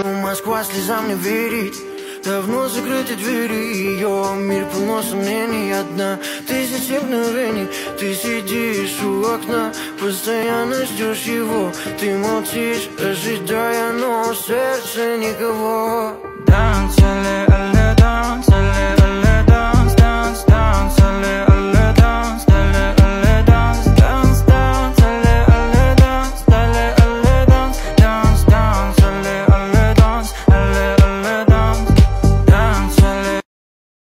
Москва слезам не верит. Давно закрыты двери, ее мир полно сомнений. Одна тысяча мгновений. Ты сидишь у окна, постоянно ждешь его. Ты молчишь, ожидая, но в сердце никого.